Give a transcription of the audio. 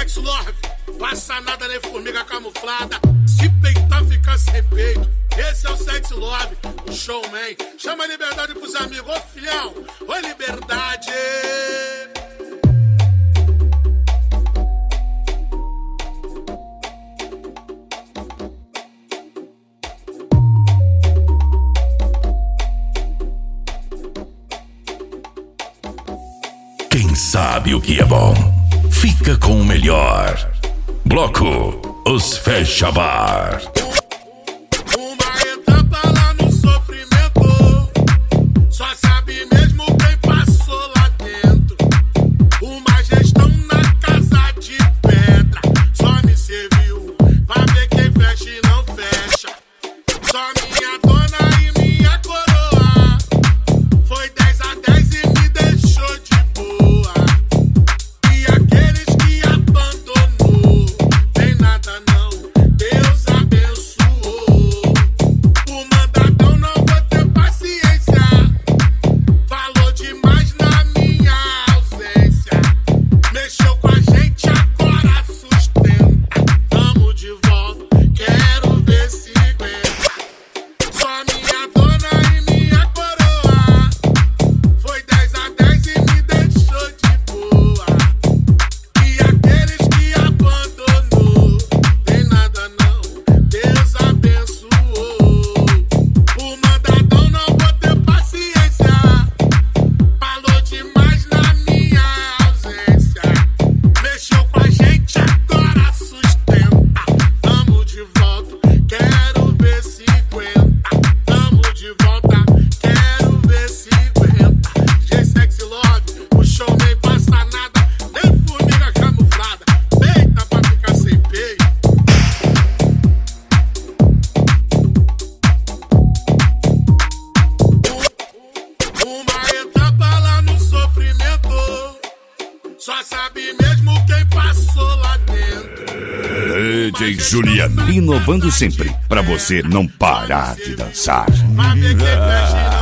G-Sex Love, passa nada nem formiga camuflada. Se peitar fica sem peito. Esse é o Sex Love, o showman. Chama a liberdade pros amigos, ô filhão, ô liberdade. Quem sabe o que é bom, fica com o melhor. Bloco Os Fecha Bar. Uma etapa lá no sofrimento, só sabe mesmo quem passou lá dentro. Uma gestão na casa de pedra, só me serviu pra ver quem fecha e não fecha. Só minha dona e minha coroa, foi 10 a 10 e me deixou de boa. E aqueles que abandonou, tem nada não, Deus abençoou. O mandadão não vou ter paciência, falou demais na minha ausência. Mexeu com a gente, agora sustenta. Tamo de volta, quero ver se aguenta. Só minha dona e minha coroa, foi 10 a 10 e me deixou de boa. E aqueles que abandonou, tem nada não, Deus abençoou. O mandadão não vou ter paciência, falou demais na minha ausência. Mexeu com a gente, agora sustenta. Tamo de volta, quero ver se aguenta. Tamo de volta, quero ver se aguenta. G-Sex Love, o show nem passa nada, nem formiga camuflada. Peita pra ficar sem peito. Uma etapa lá no sofrimento, só sabe mesmo quem passou lá dentro. DJ Juliano, inovando sempre, pra você não parar de dançar. Pra ver quem fecha e não